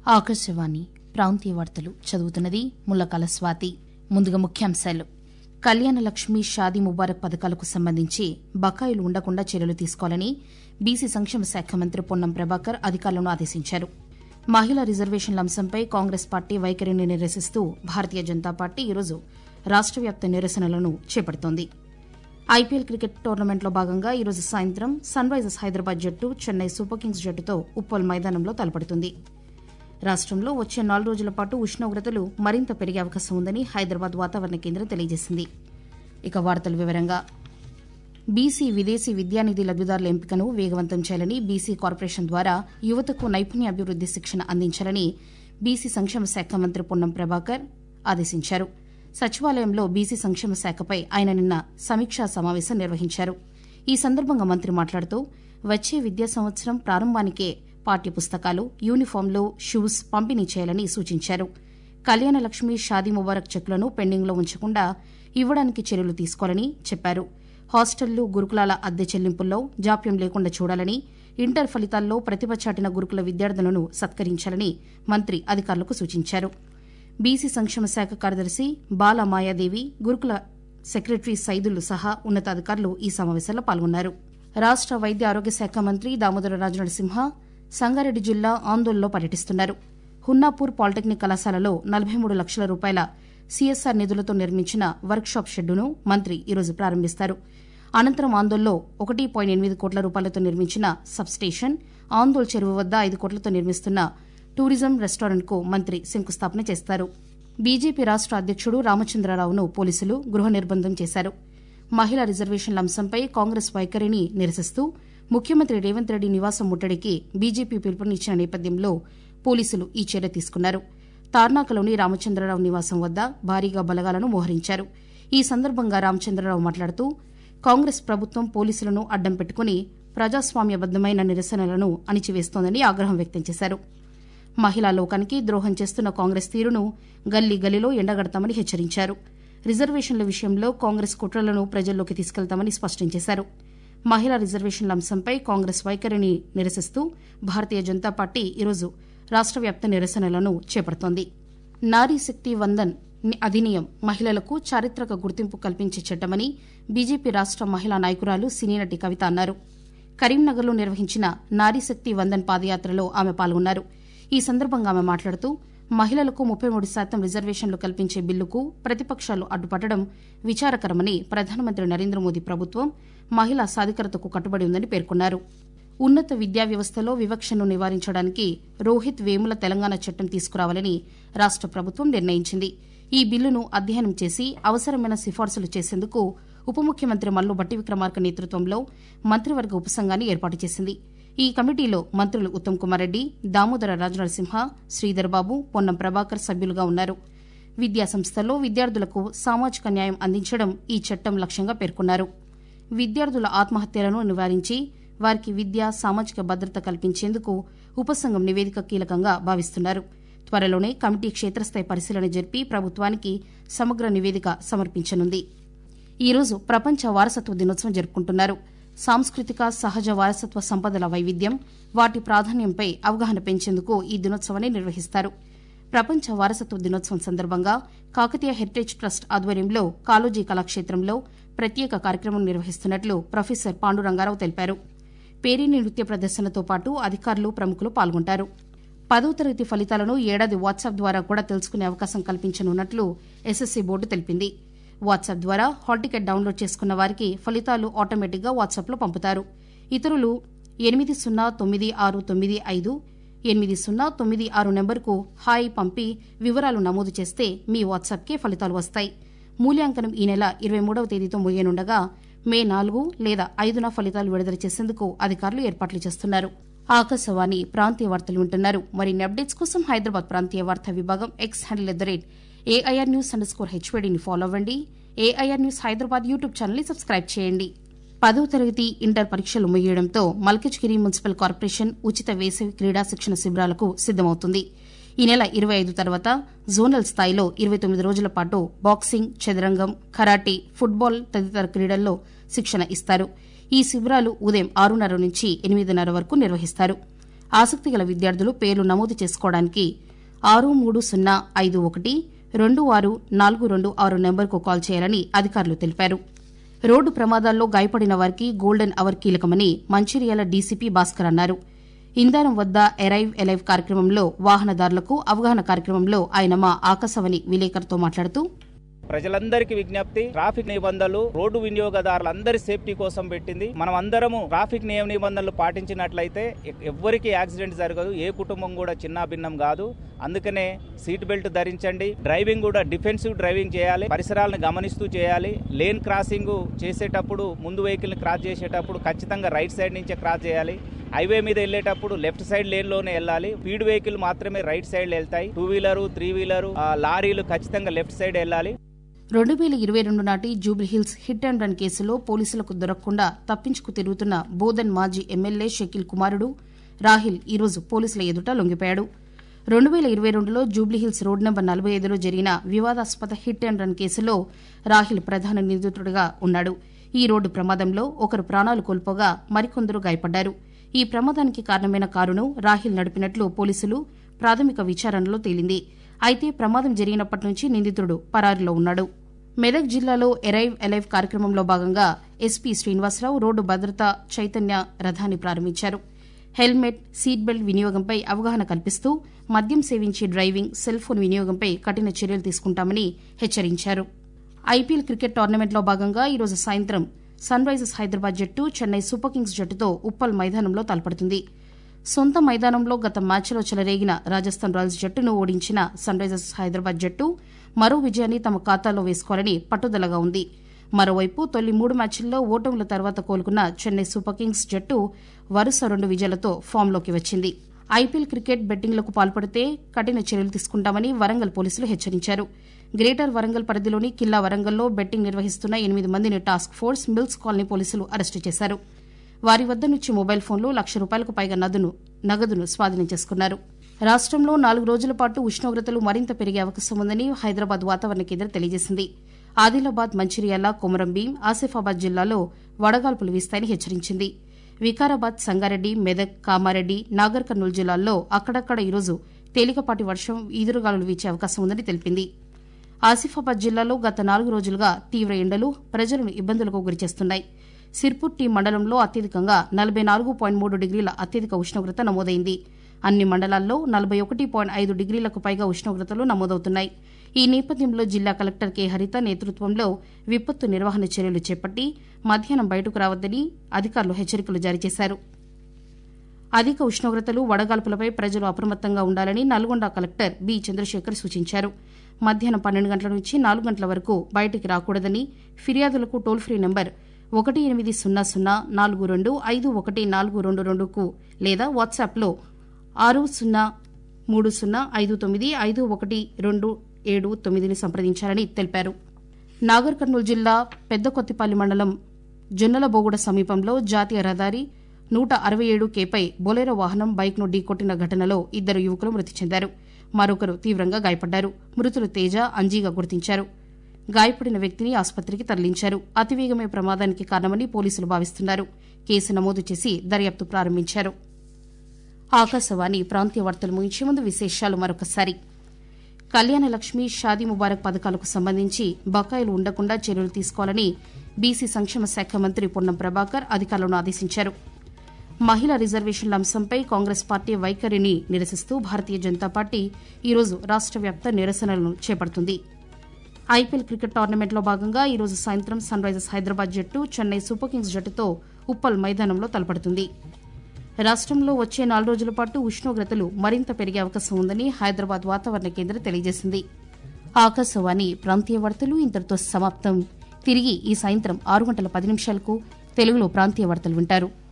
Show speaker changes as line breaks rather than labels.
ఆకాశవాణి ప్రాంతీయ వార్తలు చదువుతున్నది ముల్లకాల స్వాతి. ముందుగా ముఖ్యాంశాలు. కళ్యాణ లక్ష్మి, షాదీ ముబారక్ పథకాలకు సంబంధించి బకాయిలు ఉండకుండా చర్యలు తీసుకోవాలని బీసీ సంక్షేమ శాఖ మంత్రి పొన్నం ప్రభాకర్ అధికారులను ఆదేశించారు. మహిళా రిజర్వేషన్ల అంశంపై కాంగ్రెస్ పార్టీ వైఖరిని నిరసిస్తూ భారతీయ జనతా పార్టీ ఈరోజు రాష్ట వ్యాప్త నిరసనలను చేపడుతోంది. ఐపీఎల్ క్రికెట్ టోర్నమెంట్లో భాగంగా ఈరోజు సాయంత్రం సన్ రైజర్స్ హైదరాబాద్ జట్టు చెన్నై సూపర్ కింగ్స్ జట్టుతో ఉప్పల్ మైదానంలో తలపడుతుంది. రాష్టంలో వచ్చే 4 రోజుల పాటు ఉష్ణోగ్రతలు మరింత పెరిగే అవకాశం ఉందని హైదరాబాద్ వాతావరణ కేంద్రం తెలియజేసింది. ఇక వార్తల వివరంగా. బీసీ విదేశీ విద్యానిధి లబ్దిదారుల ఎంపికను వేగవంతం చేయాలని బీసీ కార్పొరేషన్ ద్వారా యువతకు నైపుణ్యాభివృద్ది శిక్షణ అందించాలని బీసీ సంక్షేమ శాఖ మంత్రి పొన్నం ప్రభాకర్ ఆదేశించారు. సచివాలయంలో బీసీ సంక్షేమ శాఖపై ఆయన నిన్న సమీక్షా సమావేశం నిర్వహించారు. ఈ సందర్భంగా మంత్రి మాట్లాడుతూ వచ్చే విద్యా సంవత్సరం ప్రారంభానికే పాఠ్యపుస్తకాలు, యూనిఫాంలు, షూస్ పంపిణీ చేయాలని సూచించారు. కళ్యాణ లక్ష్మి, షాదీ ముబారక్ చెక్కులను పెండింగ్లో ఉంచకుండా ఇవ్వడానికి చర్యలు తీసుకోవాలని చెప్పారు. హాస్టళ్లు, గురుకులాల అద్దె చెల్లింపుల్లో జాప్యం లేకుండా చూడాలని, ఇంటర్ ఫలితాల్లో ప్రతిభ చాటిన గురుకుల విద్యార్థులను సత్కరించాలని మంత్రి అధికారులకు సూచించారు. బీసీ సంక్షేమ శాఖ కార్యదర్శి బాల మాయాదేవి, గురుకుల సెక్రటరీ సైదులు సహా ఉన్నతాధికారులు ఈ సమావేశంలో పాల్గొన్నారు. రాష్ట వైద్య ఆరోగ్య శాఖ మంత్రి దామోదర రాజనరసింహ సంగారెడ్డి జిల్లా ఆందోళనలో పర్యటిస్తున్నారు. హున్నాపూర్ పాలిటెక్నిక్ కళాశాలలో 43 లక్షల రూపాయల సీఎస్ఆర్ నిధులతో నిర్మించిన వర్క్షాప్ షెడ్డును మంత్రి ఈరోజు ప్రారంభిస్తారు. అనంతరం ఆందోళనలో 1.8 కోట్ల రూపాయలతో నిర్మించిన సబ్స్టేషన్, ఆందోళ్ చెరువు వద్ద 5 కోట్లతో నిర్మిస్తున్న టూరిజం రెస్టారెంట్కు మంత్రి శంకుస్థాపన చేస్తారు. బీజేపీ రాష్ట అధ్యకుడు రామచంద్రరావును పోలీసులు గృహ నిర్బంధం చేశారు. మహిళా రిజర్వేషన్ల అంశంపై కాంగ్రెస్ వైఖరిని నిరసిస్తూ ముఖ్యమంత్రి రేవంత్ రెడ్డి నివాసం ముట్టడికి బీజేపీ పిలుపునిచ్చిన నేపథ్యంలో పోలీసులు ఈ చర్య తీసుకున్నారు. తార్నాకలోని రామచంద్రరావు నివాసం వద్ద భారీగా బలగాలను మోహరించారు. ఈ సందర్భంగా రామచంద్రరావు మాట్లాడుతూ కాంగ్రెస్ ప్రభుత్వం పోలీసులను అడ్డం పెట్టుకుని ప్రజాస్వామ్యబద్దమైన నిరసనలను అణిచివేస్తోందని ఆగ్రహం వ్యక్తం చేశారు. మహిళా లోకానికి ద్రోహం చేస్తున్న కాంగ్రెస్ తీరును గల్లీ గల్లీలో ఎండగడతామని హెచ్చరించారు. రిజర్వేషన్ల విషయంలో కాంగ్రెస్ కుట్రలను ప్రజల్లోకి తీసుకెళ్తామని స్పష్టం చేశారు. మహిళా రిజర్వేషన్ల అంశంపై కాంగ్రెస్ వైఖరిని నిరసిస్తూ భారతీయ జనతా పార్టీ ఈరోజు రాష్ట వ్యాప్త నిరసనలను చేపడుతోంది. నారీ శక్తి వందన్ అధినియం మహిళలకు చారిత్రక గుర్తింపు కల్పించే చట్టమని బీజేపీ రాష్ట మహిళా నాయకురాలు సినీ నటి కవిత అన్నారు. కరీంనగర్లో నిర్వహించిన నారీ శక్తి వందన్ పాదయాత్రలో ఆమె పాల్గొన్నారు. ఈ సందర్భంగా ఆమె మాట్లాడుతూ మహిళలకు 33% రిజర్వేషన్లు కల్పించే బిల్లుకు ప్రతిపక్షాలు అడ్డుపట్టడం విచారకరమని, ప్రధానమంత్రి నరేంద్ర మోదీ ప్రభుత్వం మహిళా సాధికారతకు కట్టుబడి ఉందని పేర్కొన్నారు. ఉన్నత విద్యా వ్యవస్థలో వివక్షను నివారించడానికి రోహిత్ వేముల తెలంగాణ చట్టం తీసుకురావాలని రాష్ట ప్రభుత్వం నిర్ణయించింది. ఈ బిల్లును అధ్యయనం చేసి అవసరమైన సిఫార్సులు చేసేందుకు ఉప ముఖ్యమంత్రి మల్లు భట్టి విక్రమార్క నేతృత్వంలో మంత్రివర్గ ఉపసంఘాన్ని ఏర్పాటు చేసింది. ఈ కమిటీలో మంత్రులు ఉత్తమ్ కుమార్ రెడ్డి, దామోదర రాజనరసింహ, శ్రీధర్ బాబు, పొన్నం ప్రభాకర్ సభ్యులుగా ఉన్నారు. విద్యా సంస్థల్లో విద్యార్థులకు సామాజిక న్యాయం అందించడం ఈ చట్టం లక్ష్యంగా పేర్కొన్నారు. విద్యార్థుల ఆత్మహత్యలను నివారించి వారికి విద్య, సామాజిక భద్రత కల్పించేందుకు ఉపసంఘం నివేదిక కీలకంగా భావిస్తున్నారు. త్వరలోనే కమిటీ క్షేత్రస్థాయి పరిశీలన జరిపి ప్రభుత్వానికి సమగ్ర నివేదిక సమర్పించనుంది. ఈరోజు ప్రపంచ వారసత్వ దినోత్సవం జరుపుకుంటున్నారు. సాంస్కృతిక, సహజ వారసత్వ సంపదల వైవిధ్యం, వాటి ప్రాధాన్యంపై అవగాహన పెంచేందుకు ఈ దినోత్సవాన్ని నిర్వహిస్తారు. ప్రపంచ వారసత్వ దినోత్సవం సందర్భంగా కాకతీయ హెరిటేజ్ ట్రస్ట్ ఆధ్వర్యంలో కాళోజీ కళాక్షేత్రంలో ప్రత్యేక కార్యక్రమం నిర్వహిస్తున్నట్లు ప్రొఫెసర్ పాండురంగారావు తెలిపారు. పేరిణి నృత్య ప్రదర్శనతో పాటు అధికారులు, ప్రముఖులు పాల్గొంటారు. 10వ తరగతి ఫలితాలను ఏడాది వాట్సాప్ ద్వారా కూడా తెలుసుకునే అవకాశం కల్పించనున్నట్లు ఎస్ఎస్సీ బోర్డు తెలిపింది. వాట్సాప్ ద్వారా హాల్ టికెట్ డౌన్లోడ్ చేసుకున్న వారికి ఫలితాలు ఆటోమేటిక్గా వాట్సాప్లో పంపుతారు. ఇతరులు 8099558096 నెంబర్కు హాయ్ పంపి వివరాలు నమోదు చేస్తే మీ వాట్సాప్కే ఫలితాలు వస్తాయి. మూల్యాంకనం ఈ నెల 23వ తేదీతో ముగియనుండగా మే 4 లేదా 5న ఫలితాలు విడుదల చేసేందుకు అధికారులు ఏర్పాట్లు చేస్తున్నారు. ఆకాశవాణి ప్రాంతీయ వార్తలు వింటున్నారు. మరిన్ని అప్డేట్స్ కోసం హైదరాబాద్ ప్రాంతీయ వార్తా విభాగం ఎక్స్ హ్యాండిల్ @AIR News_HVDని ఫాలో అవ్వండి. AIR న్యూస్ హైదరాబాద్ యూట్యూబ్ ఛానల్ని సబ్స్క్రైబ్ చేయండి. 10వ తరగతి, ఇంటర్ పరీక్షలు ముగియడంతో మల్కజ్గిరి మున్సిపల్ కార్పొరేషన్ ఉచిత వేసవి క్రీడా శిక్షణ శిబిరాలకు సిద్దమవుతుంది. ఈ నెల 25 తర్వాత జోనల్ స్థాయిలో 29 రోజుల పాటు బాక్సింగ్, చదరంగం, కరాటే, ఫుట్బాల్ తదితర క్రీడల్లో శిక్షణ ఇస్తారు. ఈ శిబిరాలు ఉదయం 6:30 నుంచి 8:30 వరకు నిర్వహిస్తారు. ఆసక్తిగల విద్యార్థులు పేర్లు నమోదు చేసుకోవడానికి 6305126426 నెంబర్కు కాల్ చేయాలని అధికారులు తెలిపారు. రోడ్డు ప్రమాదాల్లో గాయపడిన వారికి గోల్డెన్ అవర్ కీలకమని మంచిర్యాల డీసీపీ భాస్కర్ అన్నారు. ఇందారం వద్ద ఎరైవ్ ఎలైవ్ కార్యక్రమంలో వాహనదారులకు అవగాహన కార్యక్రమంలో ఆయన మా ఆకాశవాణి విలేకరుతో మాట్లాడుతూ
ప్రజలందరికీ విజ్ఞప్తి, ట్రాఫిక్ నిబంధనలు రోడ్డు వినియోగదారులందరి సేఫ్టీ కోసం పెట్టింది. మనం అందరము ట్రాఫిక్ నియమ నిబంధనలు పాటించినట్లయితే ఎవ్వరికి యాక్సిడెంట్ జరగదు, ఏ కుటుంబం కూడా చిన్న భిన్నం కాదు. అందుకనే సీట్ బెల్ట్ ధరించండి. డ్రైవింగ్ కూడా డిఫెన్సివ్ డ్రైవింగ్ చేయాలి, పరిసరాలను గమనిస్తూ చేయాలి. లేన్ క్రాసింగ్ చేసేటప్పుడు, ముందు వెహికల్ని క్రాస్ చేసేటప్పుడు ఖచ్చితంగా రైట్ సైడ్ నుంచే క్రాస్ చేయాలి. హైవే మీద వెళ్లేటప్పుడు లెఫ్ట్ సైడ్ లేన్ లోనే వెళ్ళాలి. స్పీడ్ వెహికల్ మాత్రమే రైట్ సైడ్ వెళ్తాయి. 2 వీలరు 3 వీలరు లారీలు ఖచ్చితంగా లెఫ్ట్ సైడ్ వెళ్ళాలి.
2022 నాటి జూబ్లీహిల్స్ హిట్ అండ్ రన్ కేసులో పోలీసులకు దొరకకుండా తప్పించుకు తిరుగుతున్న బోధన్ మాజీ ఎమ్మెల్యే షకీల్ కుమారుడు రాహిల్ ఈరోజు పోలీసుల ఎదుట లొంగిపోయాడు. 2022లో జూబ్లీహిల్స్ రోడ్ నెంబర్ 45లో జరిగిన వివాదాస్పద హిట్ అండ్ రన్ కేసులో రాహిల్ ప్రధాన నిందితుడిగా ఉన్నాడు. ఈ రోడ్డు ప్రమాదంలో ఒకరు ప్రాణాలు కోల్పోగా మరికొందరు గాయపడ్డారు. ఈ ప్రమాదానికి కారణమైన కారును రాహిల్ నడిపినట్లు పోలీసులు ప్రాథమిక విచారణలో తేలింది. అయితే ప్రమాదం జరిగినప్పటి నుంచి నిందితుడు పరారీలో ఉన్నాడు. మెదక్ జిల్లాలో ఎరైవ్ ఎలైవ్ కార్యక్రమంలో భాగంగా ఎస్పీ శ్రీనివాసరావు రోడ్డు భద్రతా చైతన్య రథాన్ని ప్రారంభించారు. హెల్మెట్, సీట్ బెల్ట్ వినియోగంపై అవగాహన కల్పిస్తూ మద్యం సేవించి డ్రైవింగ్, సెల్ ఫోన్ వినియోగంపై కఠిన చర్యలు తీసుకుంటామని హెచ్చరించారు. ఐపీఎల్ క్రికెట్ టోర్నమెంట్లో భాగంగా ఈరోజు సాయంత్రం సన్ రైజర్స్ హైదరాబాద్ జట్టు చెన్నై సూపర్ కింగ్స్ జట్టుతో ఉప్పల్ మైదానంలో తలపడుతుంది. సొంత మైదానంలో గత మ్యాచ్లో చెలరేగిన రాజస్థాన్ రాయల్స్ జట్టును ఓడించిన సన్ రైజర్స్ హైదరాబాద్ జట్టు మరో విజయాన్ని తమ ఖాతాలో వేసుకోవాలని పట్టుదలగా ఉంది. మరోవైపు తొలి 3 మ్యాచ్ల్లో ఓటముల తర్వాత కోలుకున్న చెన్నై సూపర్ కింగ్స్ జట్టు వరుస 2 విజయాలతో ఫామ్లోకి వచ్చింది. ఐపీఎల్ క్రికెట్ బెట్టింగ్లకు పాల్పడితే కఠిన చర్యలు తీసుకుంటామని వరంగల్ పోలీసులు హెచ్చరించారు. గ్రేటర్ వరంగల్ పరిధిలోని కిల్లా వరంగల్లో బెట్టింగ్ నిర్వహిస్తున్న 8 మందిని టాస్క్ ఫోర్స్ మిల్స్ కాలనీ పోలీసులు అరెస్టు చేశారు. వారి వద్ద నుంచి మొబైల్ ఫోన్లు, ₹1,00,000కు పైగా నగదును స్వాధీనం చేసుకున్నారు. రాష్టంలో 4 రోజుల పాటు ఉష్ణోగ్రతలు మరింత పెరిగే అవకాశం ఉందని హైదరాబాద్ వాతావరణ కేంద్రం తెలియజేసింది. ఆదిలాబాద్, మంచిర్యాల, కొమరంభీం, ఆసిఫాబాద్ జిల్లాల్లో వడగాల్పులు వీస్తాయని హెచ్చరించింది. వికారాబాద్, సంగారెడ్డి, మెదక్, కామారెడ్డి, నాగర్ కర్నూలు జిల్లాల్లో అక్కడక్కడ ఈరోజు తేలికపాటి వర్షం, ఈదురుగాలులు వీచే అవకాశం ఉందని తెలిపింది. ఆసిఫాబాద్ జిల్లాలో గత 4 రోజులుగా తీవ్ర ఎండలు ప్రజలను ఇబ్బందులకు గురిచేస్తున్నాయి. సిర్పూర్ టీ మండలంలో అత్యధికంగా 44.3 డిగ్రీల అత్యధిక ఉష్ణోగ్రత నమోదైంది. అన్ని మండలాల్లో 41.5 డిగ్రీలకు పైగా ఉష్ణోగ్రతలు నమోదవుతున్నాయి. ఈ నేపథ్యంలో జిల్లా కలెక్టర్ కె హరిత నేతృత్వంలో విపత్తు నిర్వహణ చర్యలు చేపట్టి మధ్యాహ్నం బయటకు రావద్దని అధికారులు హెచ్చరికలు జారీ చేశారు. అధిక ఉష్ణోగ్రతలు, వడగాల్పులపై ప్రజలు అప్రమత్తంగా ఉండాలని నల్గొండ కలెక్టర్ బి చంద్రశేఖర్ సూచించారు. మధ్యాహ్నం 12 గంటల నుంచి 4 గంటల వరకు బయటికి రాకూడదని, ఫిర్యాదులకు టోల్ ఫ్రీ నంబర్ 1800-425122కు లేదా వాట్సాప్లో 6030595127ని సంప్రదించాలని తెలిపారు. నాగర్ కర్నూలు జిల్లా పెద్దకొత్తిపల్లి మండలం జొన్నలబోగుడ సమీపంలో జాతీయ రహదారి 167Kపై బొలెరో వాహనం బైక్ను ఢీకొట్టిన ఘటనలో 2 యువకులు మృతి చెందారు. మరొకరు తీవ్రంగా గాయపడ్డారు. మృతులు తేజ, అంజీగా గుర్తించారు. గాయపడిన వ్యక్తిని ఆసుపత్రికి తరలించారు. అతివేగమే ప్రమాదానికి కారణమని పోలీసులు భావిస్తున్నారు. కేసు నమోదు చేసి దర్యాప్తు ప్రారంభించారు. ఆకాశవాణి ప్రాంతీయ వార్తలు ముగించే ముందు విశేషాలు మరొకసారి. కళ్యాణ లక్ష్మి, షాదీ ముబారక్ పథకాలకు సంబంధించి బకాయిలు ఉండకుండా చర్యలు తీసుకోవాలని బీసీ సంక్షేమ శాఖ మంత్రి పొన్నం ప్రభాకర్ అధికారులను ఆదేశించారు. మహిళా రిజర్వేషన్ల అంశంపై కాంగ్రెస్ పార్టీ వైఖరిని నిరసిస్తూ భారతీయ జనతా పార్టీ ఈరోజు రాష్ట వ్యాప్త నిరసనలను చేపడుతుంది. ఐపీఎల్ క్రికెట్ టోర్నమెంట్లో భాగంగా ఈరోజు సాయంత్రం సన్ రైజర్స్ హైదరాబాద్ జట్టు చెన్నై సూపర్ కింగ్స్ జట్టుతో ఉప్పల్ మైదానంలో తలపడుతుంది. రాష్టంలో వచ్చే 4 రోజుల పాటు ఉష్ణోగ్రతలు మరింత పెరిగే అవకాశం ఉందని హైదరాబాద్ వాతావరణ కేంద్రం తెలియజేసింది. ఆకాశవాణి ప్రాంతీయ వార్తలు ఇంతటితో సమాప్తం. తిరిగి ఈ సాయంత్రం 6 గంటల 10 నిమిషాలకు తెలుగులో ప్రాంతీయ వార్తలు వింటారు.